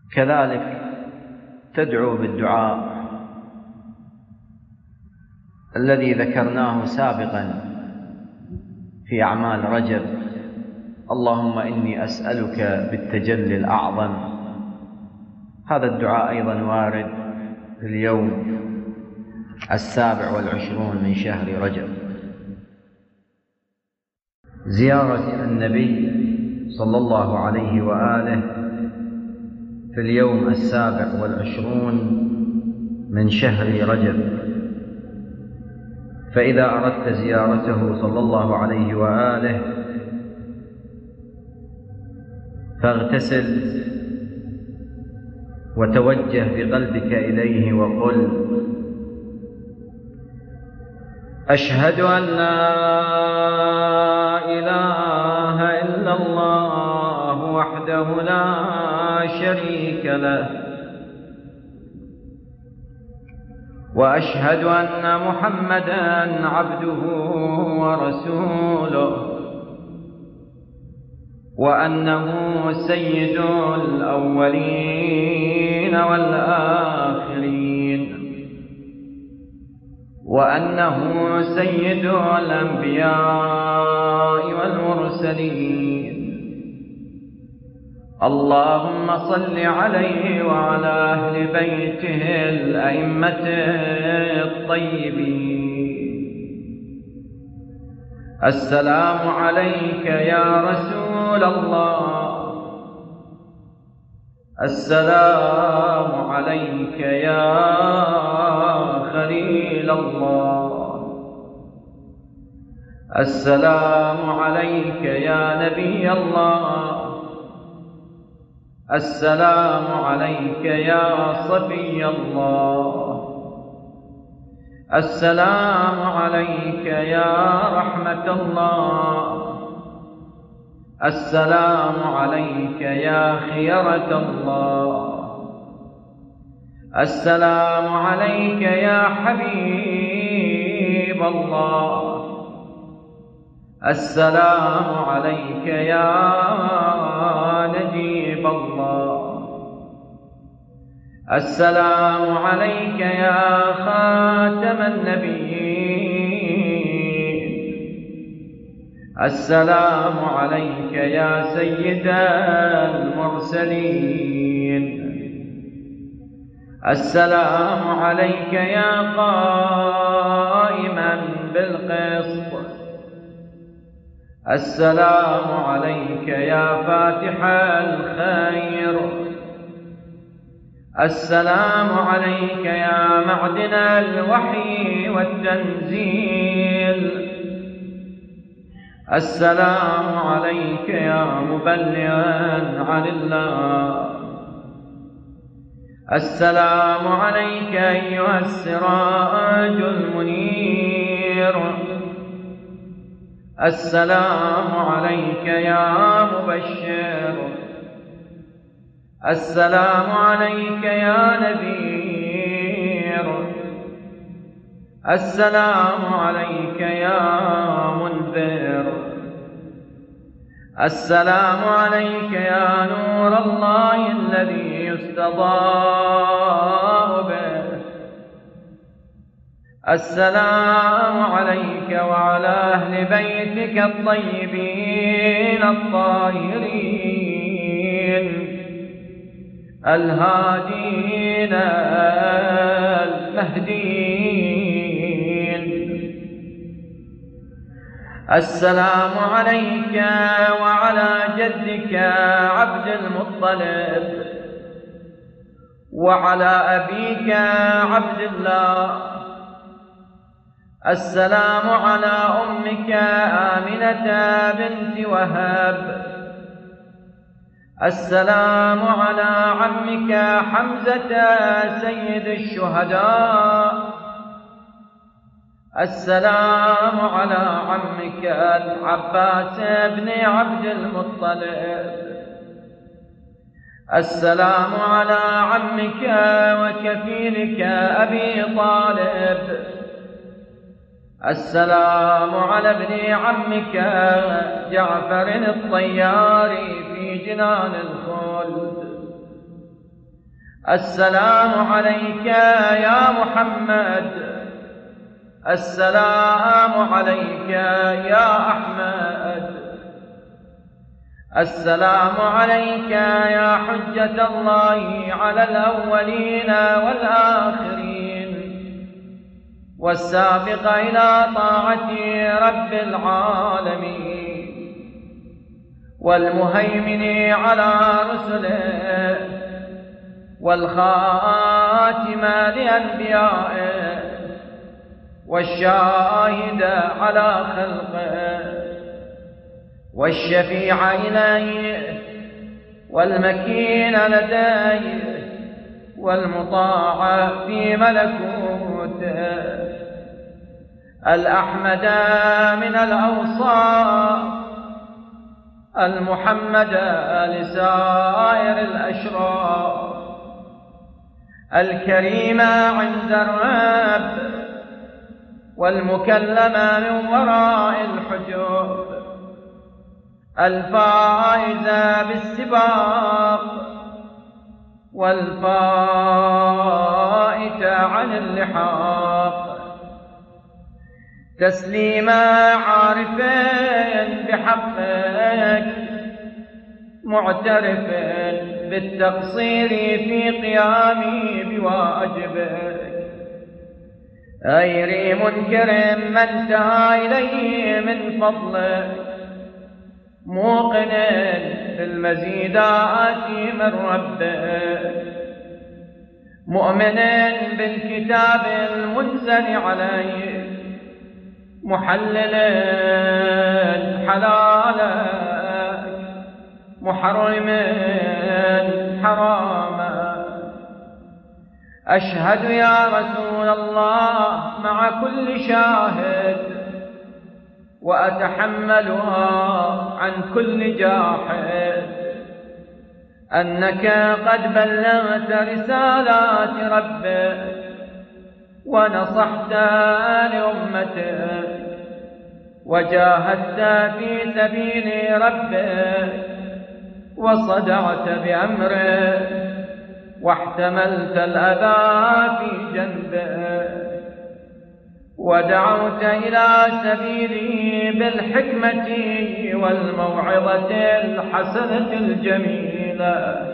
كذلك تدعو بالدعاء الذي ذكرناه سابقا في أعمال رجب: اللهم إني أسألك بالتجلي الأعظم. هذا الدعاء أيضا وارد في اليوم 27 من شهر رجب. زيارة النبي صلى الله عليه وآله في اليوم 27 من شهر رجب. فإذا أردت زيارته صلى الله عليه وآله فاغتسل وتوجه بقلبك إليه وقل: أشهد أن لا إله إلا الله وحده لا شريك له، وأشهد أن محمدًا عبده ورسوله، وأنه سيد الأولين والآخرين، وأنه سيد الأنبياء والمرسلين. اللهم صل عليه وعلى أهل بيته الأئمة الطيبين. السلام عليك يا رسول الله، السلام عليك يا خليل الله، السلام عليك يا نبي الله، السلام عليك يا صفي الله، السلام عليك يا رحمة الله، السلام عليك يا خيرة الله، السلام عليك يا حبيب الله، السلام عليك يا نجيب الله، السلام عليك يا خاتم النبيين، السلام عليك يا سيد المرسلين، السلام عليك يا قائما بالقسط، السلام عليك يا فاتح الخير، السلام عليك يا معدن الوحي والتنزيل، السلام عليك يا مبلغا عن الله، السلام عليك أيها السراج المنير، السلام عليك يا مبشر، السلام عليك يا نذير، السلام عليك يا منذر، السلام عليك يا نور الله الذي يستضاء به، السلام عليك وعلى أهل بيتك الطيبين الطاهرين الهادين المهديين. السلام عليك وعلى جدك عبد المطلب، وعلى أبيك عبد الله، السلام على أمك آمنة بنت وهب، السلام على عمك حمزة سيد الشهداء، السلام على عمك العباس بن عبد المطلب، السلام على عمك وكفيلك أبي طالب، السلام على ابن عمك جعفر الطيار في جنان الخلد، السلام عليك يا محمد، السلام عليك يا أحمد، السلام عليك يا حجة الله على الأولين والآخرين والسابق إلى طاعة رب العالمين والمهيمن على رسله والخاتم لأنبيائه والشاهد على خلقه والشفيع إليه والمكين لديه والمطاع في ملكوته، الأحمد من الأوصاف، المحمد لسائر الأشراف، الكريم عند الرب والمكلم من وراء الحجب، الفائز بالسباق والفائت عن اللحاق، تسليما عارف بحقك معترف بالتقصير في قيامي بواجبك، غير منكر ما انتهى إليه من فضلك، موقن بالمزيدات من ربك، مؤمن بالكتاب المنزل عليه، محلل حلالك، محرم حرامك. أشهد يا رسول الله مع كل شاهد، وأتحملها عن كل جاحد، أنك قد بلغت رسالات ربك ونصحت لأمتك وجاهدت في سبيل ربك وصدعت بأمرك واحتملت الأذى في جنبك ودعوت إلى سبيله بالحكمة والموعظة الحسنة الجميلة،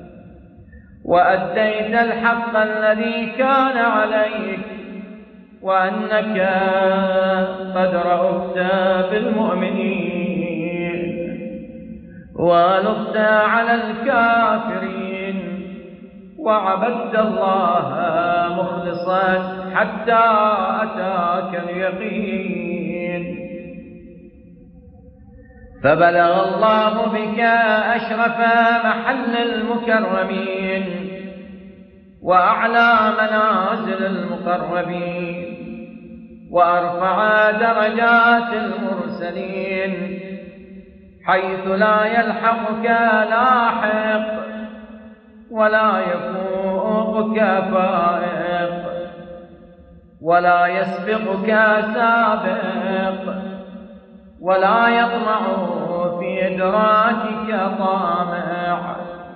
وأديت الحق الذي كان عليك، وأنك قد رأفت بالمؤمنين ولطت على الكافرين وعبدت الله مخلصا حتى أتاك اليقين، فبلغ الله بك أشرف محل المكرمين وأعلى منازل المقربين وأرفع درجات المرسلين، حيث لا يلحقك لاحق ولا يفوقك فائق ولا يسبقك سابق ولا يطمع في إدراكك طامع.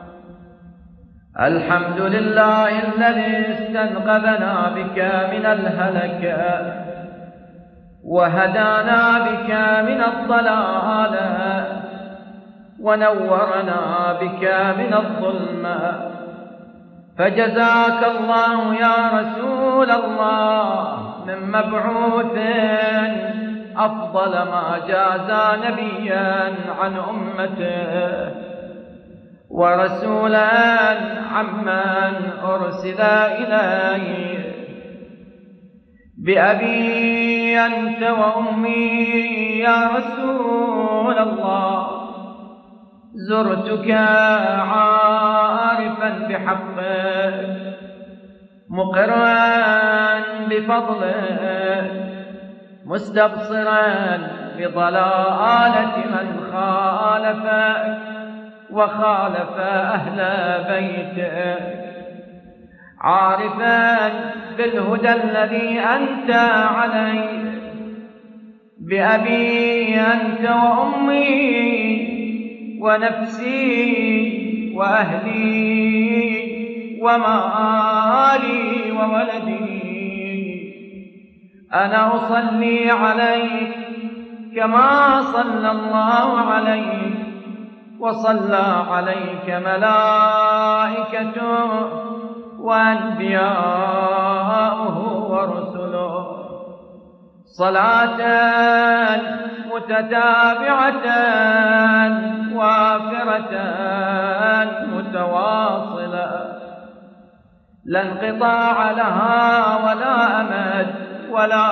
الحمد لله الذي استنقذنا بك من الهلكة وهدانا بك من الضلال ونورنا بك من الظلمة، فجزاك الله يا رسول الله من مبعوث أفضل ما جازى نبيا عن أمته ورسولا عمن أرسل إليه. بأبي أنت وأمي يا رسول الله، زرتك عارفا بحقك مقرا بفضلك مستبصرا بضلالة من خالفك وخالف أهل بيتك، عارفا بالهدى الذي أنت عليه. بأبي أنت وأمي ونفسي وأهلي ومالي وولدي أنا أصلي عليك كما صلى الله عليك وصلى عليك ملائكته وأنبياؤه ورسله صلاة متتابعة وافرة متواصلة لا انقطاع لها ولا أمد ولا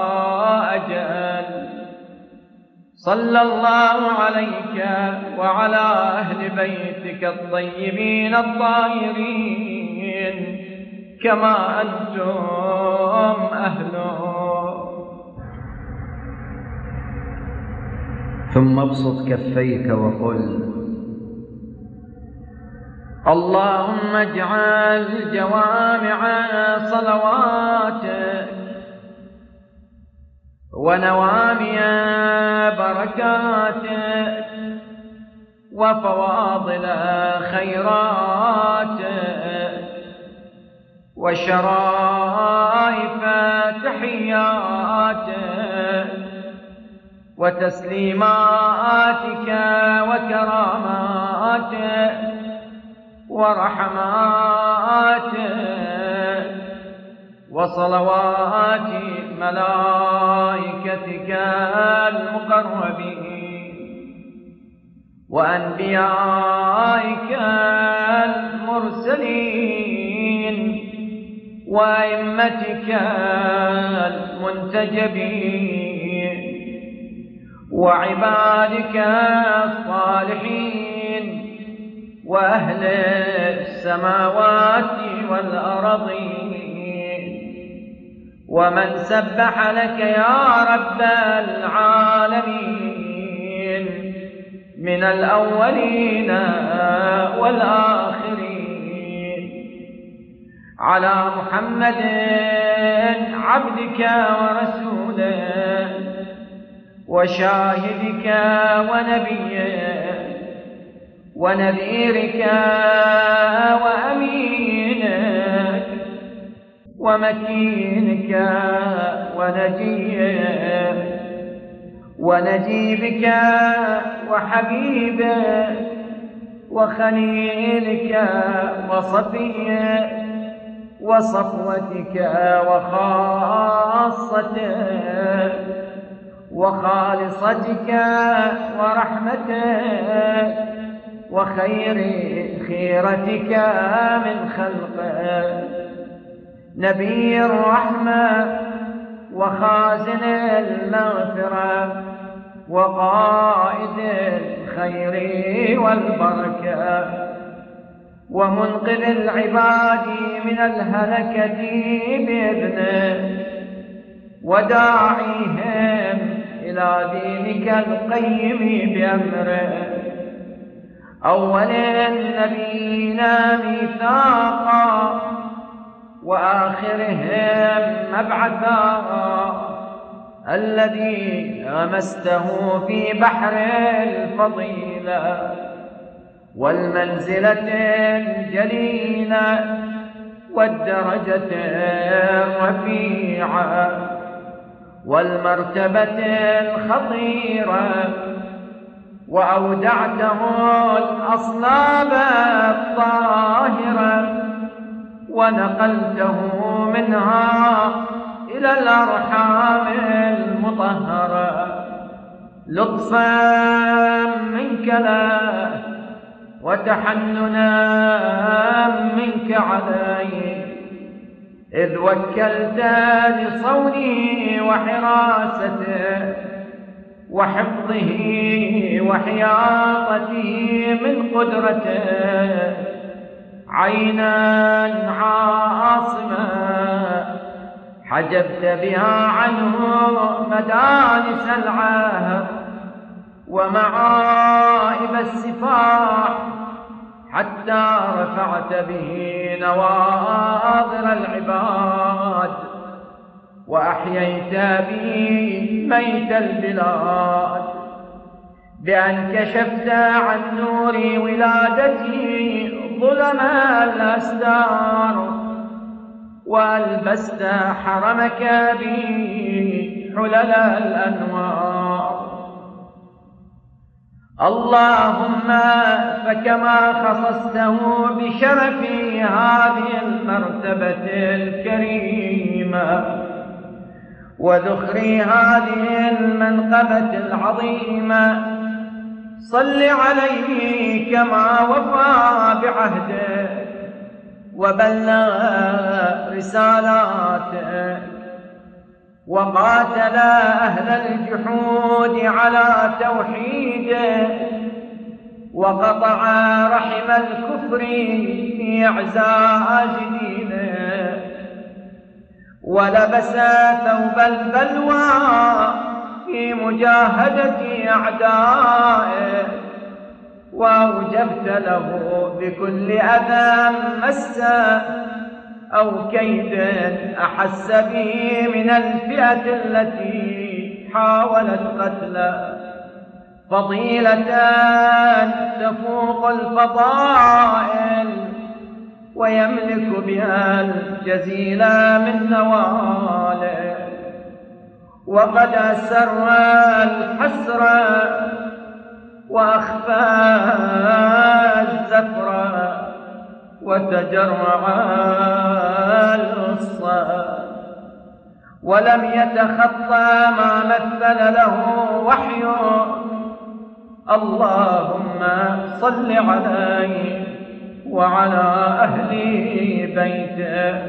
أجل. صلى الله عليك وعلى أهل بيتك الطيبين الطاهرين كما أنتم أهله. ثم ابسط كفيك وقل اللهم اجعل جوامع صلواتك ونوامي بركاتك وفواضل خيراتك وشرائف تحياتك وتسليماتك وكراماتك ورحماتك وصلوات ملائكتك المقربين وأنبيائك المرسلين وأئمتك المنتجبين وعبادك الصالحين وأهل السماوات والأرضين ومن سبح لك يا رب العالمين من الأولين والآخرين على محمد عبدك ورسولك وشاهدك ونبيك ونذيرك وأمينك ومكينك ونجيبك وحبيبك وخليلك وصفيك وصفوتك وخاصتك وخالصتك ورحمتك وخير خيرتك من خلقك نبي الرحمة وخازن المغفرة وقائد الخير والبركة ومنقذ العباد من الهلكة بإذنه وداعيهم إلى دينك القيم بأمره أول النبيين ميثاقا وآخرهم مبعثا الذي لمسته في بحر الفضيلة والمنزلة الجليلة والدرجة الرفيعة والمرتبة الخطيرة وأودعته الأصلاب الطاهرة ونقلته منها إلى الأرحام المطهرة لطفا منك له وتحننا منك عليه إذ وكلت لصونه وحراسته وحفظه وحياطته من قدرته عينا عاصمة حجبت بها عنه مدارس العهد ومعائب السفاح حتى رفعت به نواظر العباد وأحييت به ميت البلاد بأن كشفت عن نور ولادته ظلم الأستار وألبست حرمك به حلل الأنوار. اللهم فكما خصصته بشرف هذه المرتبة الكريمة وذخر هذه المنقبة العظيمة، صل عليه كما وفى بعهده وبلغ رسالاتك وقاتل أهل الجحود على توحيده وقطع رحم الكفر في أعزاء جديده ولبس ثوب البلوى في مجاهدة أعدائه وأوجبت له بكل أذى مس أو كيد أحس به من الفئة التي حاولت قتله فضيلة تفوق الفضائل ويملك بها الجزيل من نواله، وقد أسر الحسر وأخفى الزفر وتجرع الغصة ولم يتخطى ما مثل له وحي. اللهم صل عليه وعلى أهل بيته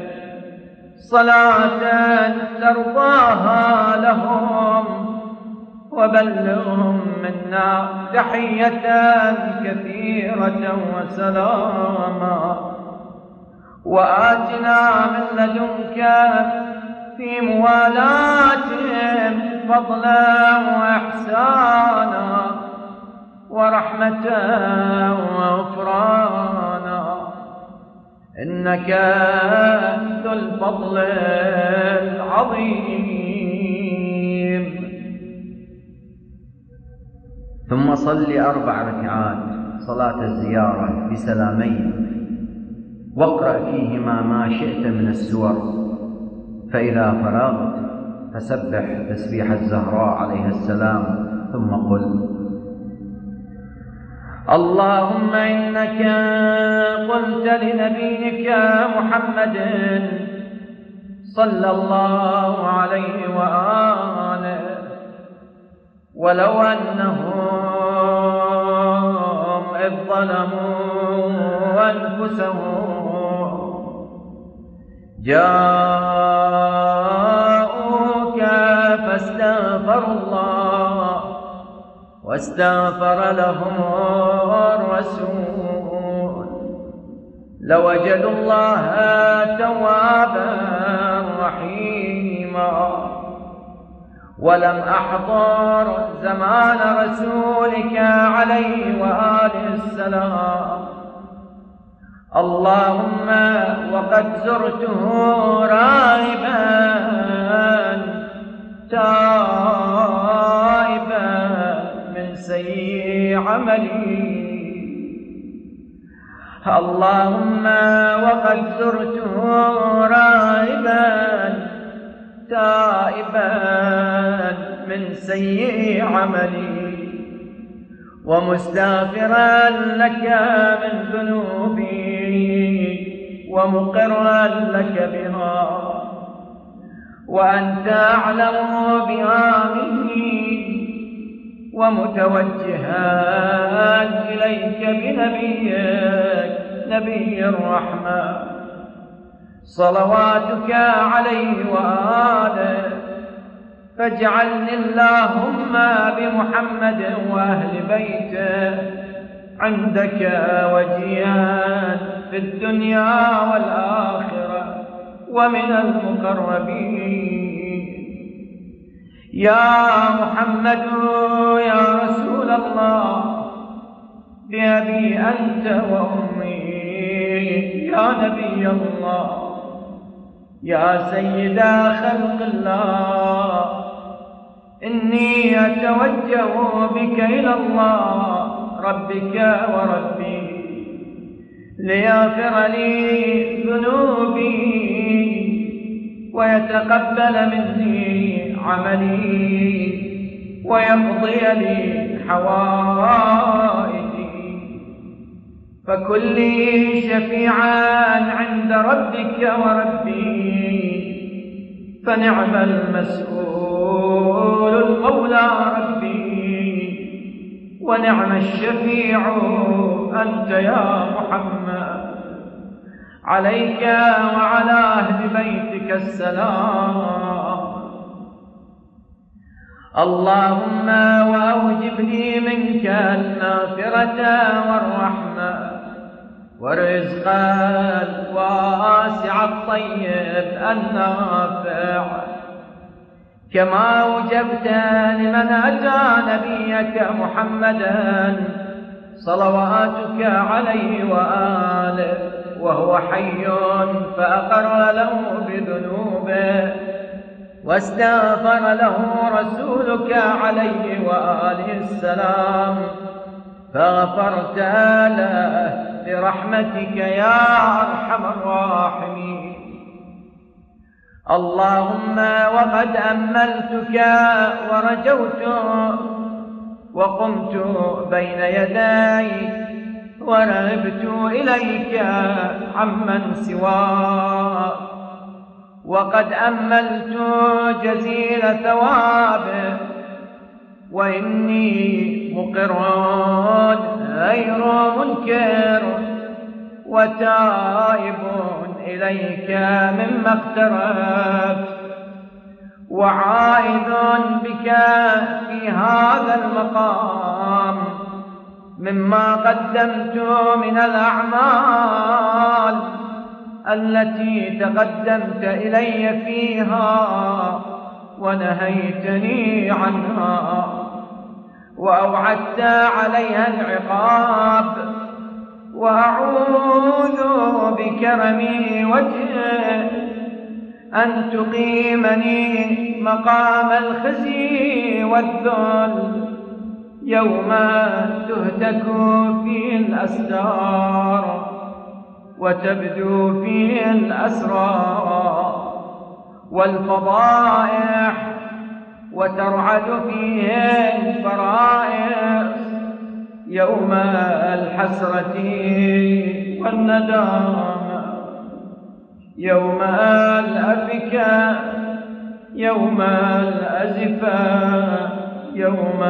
صلاة ترضاها لهم وبلغهم منا تحية كثيرة وسلاما، وآتنا من لدنك في موالاتهم فضلا وإحسانا ورحمة وغفرانا، إنك ذو الفضل العظيم. ثم صل 4 ركعات صلاة الزيارة بسلامين واقرأ فيهما ما شئت من السور، فإذا فرغت فسبح تسبيح الزهراء عليها السلام ثم قل: اللهم إنك قلت لنبيك محمد صلى الله عليه وآله: ولو أنهم إذ ظلموا أنفسهم جاءوك فاستغفروا الله واستغفر لهم الرسول لوجدوا الله توابا رحيما. ولم أحضر زمان رسولك عليه وآله السلام، اللهم وقد زرته راغبا تائبا من سيء عملي، اللهم وقد زرته راغبا تائبا من سيء عملي ومستغفرا لك من ذنوبي ومقرا لك بها، وأنت أعلم بها مني، ومتوجها إليك بنبيك نبي الرحمة صلواتك عليه وآله، فاجعلني اللهم بمحمد وأهل بيته عندك وجيها في الدنيا والآخرة ومن المقربين. يا محمد يا رسول الله بأبي أنت وأمي، يا نبي الله يا سيد خلق الله، إني أتوجه بك إلى الله ربك وربي ليغفر لي ذنوبي ويتقبل مني عملي ويقضي لي حوائجي. فكن لي شفيعا عند ربك وربي، فنعم المسؤول المولى ربي، ونعم الشفيع أنت يا محمد. عليك وعلى أهل بيتك السلام. اللهم وأوجب لي منك المغفرة والرحمة والرزق الواسع الطيب النافع، كما أوجبت لمن أتى نبيك محمدا صلواتك عليه وآله وهو حي فأقر له بذنوبه واستغفر له رسولك عليه وآله السلام فغفرت له برحمتك يا أرحم الراحمين. اللهم وقد أملتك ورجوت وقمت بين يديك ورغبت إليك عمن سواك، وقد أملت جزيل ثوابه، وإني مقر غير منكر وتائب إليك مما اقترفت، وعائذ بك في هذا المقام مما قدمت من الأعمال التي تقدمت إلي فيها ونهيتني عنها وأوعدت عليها العقاب، وأعوذ بكرم وجهك أن تقيمني مقام الخزي والذل يوم تهتك فيه الأستار وتبدو فيه الأسرار والفضائح وترعد فيه الفرائص يوم الحسرة والندامة، يوم الأفكة، يوم الأزفة، يوم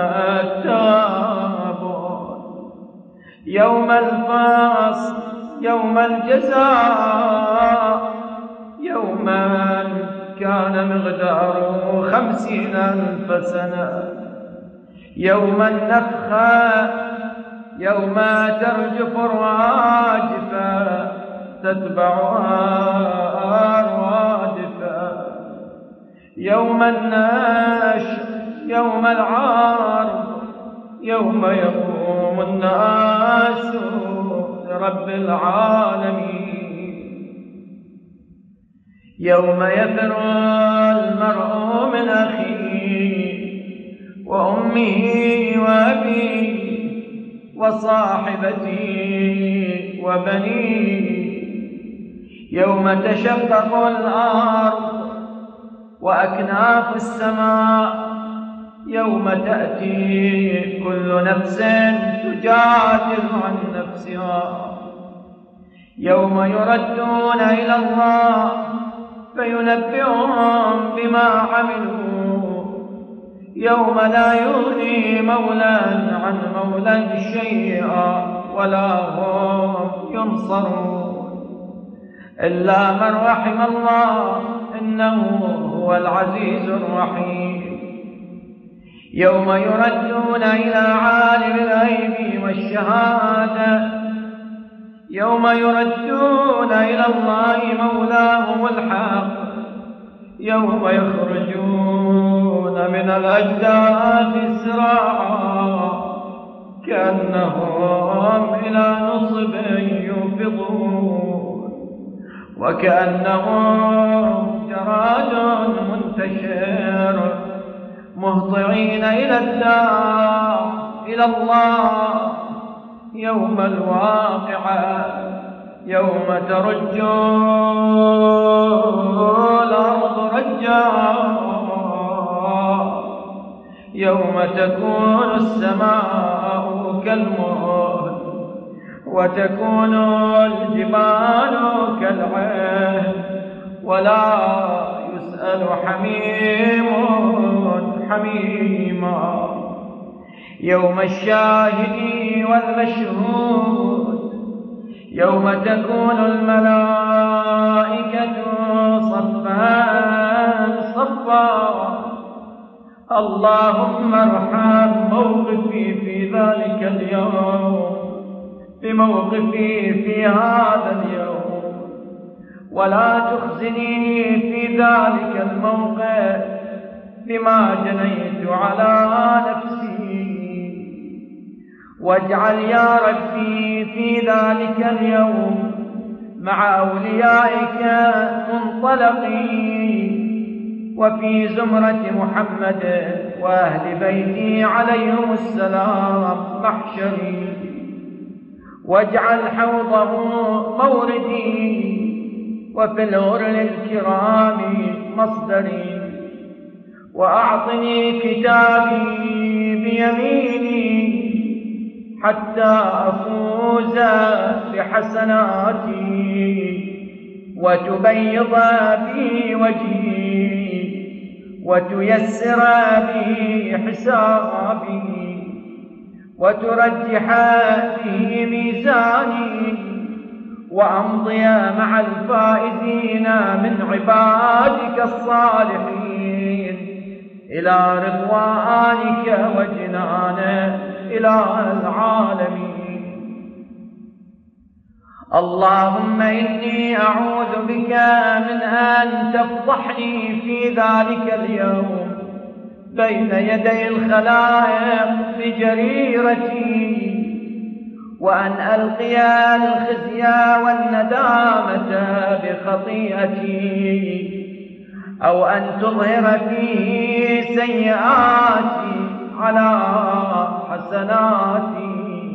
التابون، يوم الفصل، يوم الجزاء، يوم كان مقداره 50,000 سنة، يوم النفخة، يوم ترجف الراجفة تتبعها الرادفة، يوم النشر، يوم العرض، يوم يقوم الناس لرب العالمين، يوم يفر المرء من أخيه وأمه وأبيه وصاحبته وبنيه، يوم تشقق الأرض وأكناف السماء، يوم تأتي كل نفس تجادل عن نفسها، يوم يردون إلى الله فينبئهم بما عملوا، يوم لا يغني مولى عن مولى شيئا ولا هم ينصرون إلا من رحم الله إنه هو العزيز الرحيم، يوم يردون إلى عالم الغيب والشهادة، يوم يردون إلى الله مولاهم الحق، يوم يخرجون من الأجداث سراعا كأنهم إلى نصب يوفضون، وكأنهم جراد منتشر مهطعين إلى الدار إلى الله يوم الواقعة، يوم ترج الأرض رجا، يوم تكون السماء كالمهل وتكون الجبال كالعهن، ولا يسأل حميم حميما. يوم الشاهد والمشهود، يوم تكون الملائكة صفا صفا. اللهم ارحم موقفي في ذلك اليوم بموقفي في هذا اليوم، ولا تخزني في ذلك الموقف بما جنيت على نفسي. واجعل يا ربي في ذلك اليوم مع أوليائك منطلقي، وفي زمرة محمد وأهل بيته عليهم السلام محشري. واجعل حوضه موردي، وفي الغرل الكرام مصدري. وأعطني كتابي بيميني حتى أفوز بحسناتي، وتبيض به وجهي، وتيسر به حسابي، وترجح به ميزاني، وأمضي مع الفائزين من عبادك الصالحين إلى رضوانك وجنانك إله العالمين. اللهم إني أعوذ بك من أن تفضحني في ذلك اليوم بين يدي الخلائق بجريرتي، وأن ألقي الخزي والندامة بخطيئتي، أو أن تظهر فيه سيئاتي على حسناتي.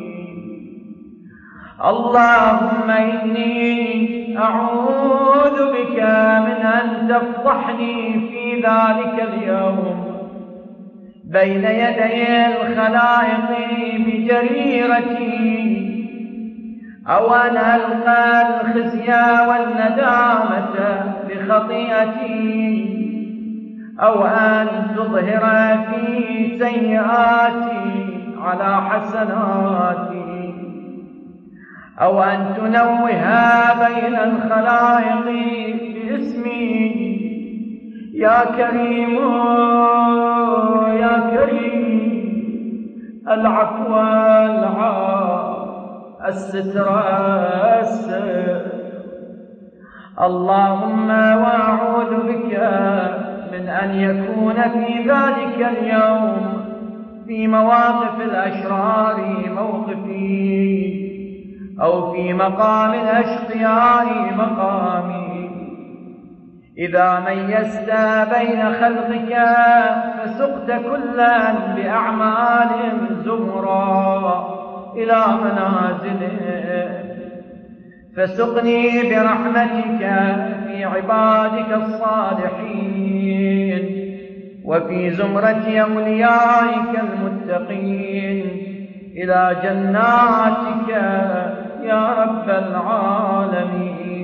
اللهم إني أعوذ بك من أن تفضحني في ذلك اليوم بين يدي الخلائق بجريرتي، أو أن ألقى الخزي والندامة بخطيئتي، أو أن تظهر في سيئاتي على حسناتي، أو أن تنوه بين الخلائق باسمي. يا كريم يا كريم، العفو العافو، الستر الستر. اللهم وأعوذ بك من أن يكون في ذلك اليوم في مواقف الأشرار موقفي، أو في مقام الأشقياء مقامي. إذا ميزت بين خلقك فسقت كلا بأعمالهم زمرا إلى منازله، فسقني برحمتك في عبادك الصالحين، وفي زمرة أوليائك المتقين إلى جناتك يا رب العالمين.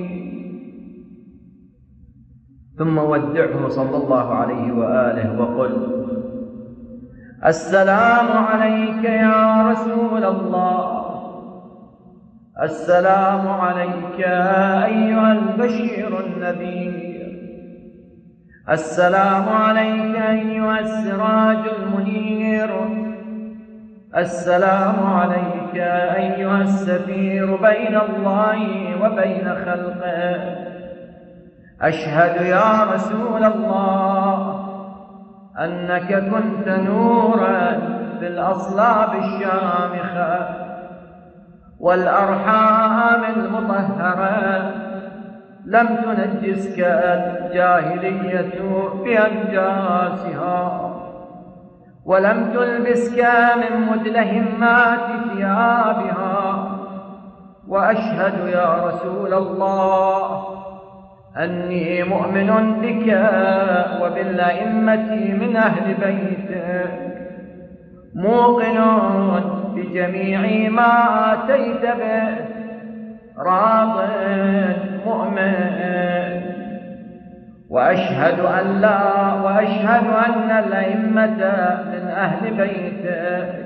ثم ودعه صلى الله عليه وآله وقل: السلام عليك يا رسول الله، السلام عليك أيها البشير النذير، السلام عليك أيها السراج المنير، السلام عليك أيها السفير بين الله وبين خلقه. أشهد يا رسول الله أنك كنت نورا في الأصلاب الشامخة والأرحام المطهرة، لم تنجسك الجاهلية بأنجاسها، ولم تلبسك من مدلهمات ثيابها، وأشهد يا رسول الله أني مؤمن بك وبالأئمة من أهل بيتك، موقن بجميع ما آتيت به، راض مؤمن. وأشهد أن الأئمة من أهل بيتك.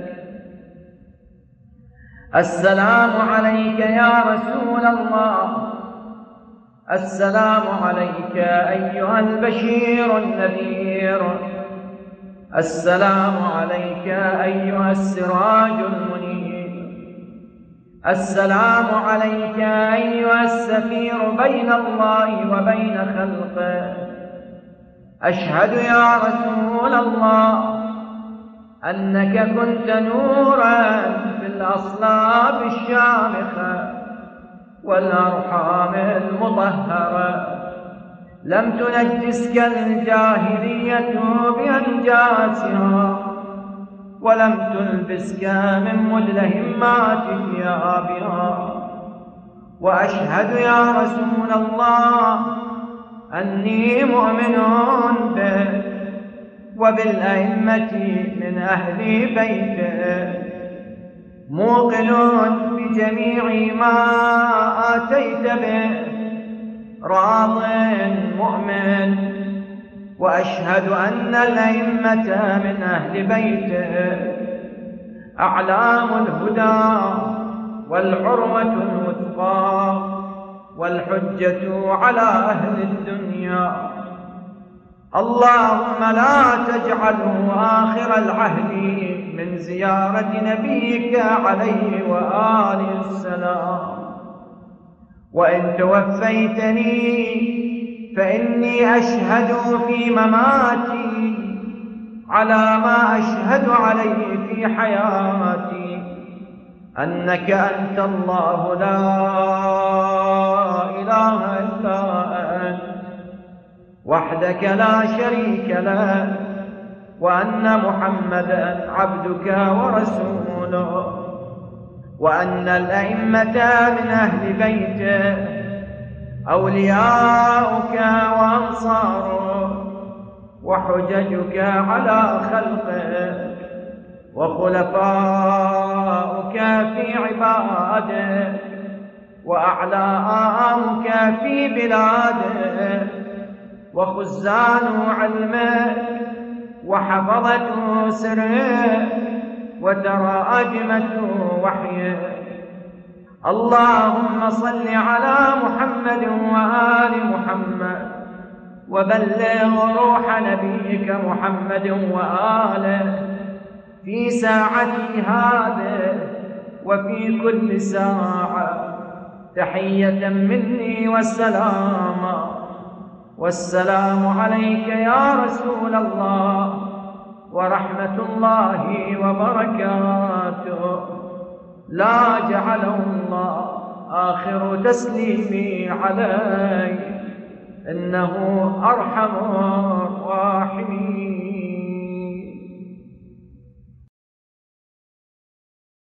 السلام عليك يا رسول الله، السلام عليك أيها البشير النذير، السلام عليك أيها السراج المنير، السلام عليك أيها السفير بين الله وبين خلقه. أشهد يا رسول الله أنك كنت نورا في الأصلاب الشامخة والأرحام المطهرة، لم تنجسك الجاهلية بأنجاسها، ولم تلبسك من مدلهمات ثيابها. وأشهد يا رسول الله أني مؤمن بك وبالأئمة من أهل بيتك، موقن بجميع ما آتيت به، راض مؤمن. وأشهد أن الأئمة من أهل بيتك أعلام الهدى والعروة الوثقى والحجة على أهل الدنيا. اللهم لا تجعله آخر العهد من زيارة نبيك عليه وآله السلام. وإن توفيتني فإني أشهد في مماتي على ما أشهد عليه في حياتي، أنك أنت الله لا إله إلا أنت وحدك لا شريك له، وأن محمدا عبدك ورسوله، وأن الأئمة من أهل بيته أولياؤك وأنصارك وحججك على خلقك وخلفاؤك في عبادك وأعلاؤك في بلادك وخزان علمك وحفظة سرك وتراجمة وحيك. اللهم صل على محمد وآل محمد، وبلغ روح نبيك محمد وآله في ساعتي هذه وفي كل ساعة تحية مني والسلام عليك يا رسول الله ورحمة الله وبركاته. لا جعله الله آخر تسليمي عليك، إنه أرحم الراحمين.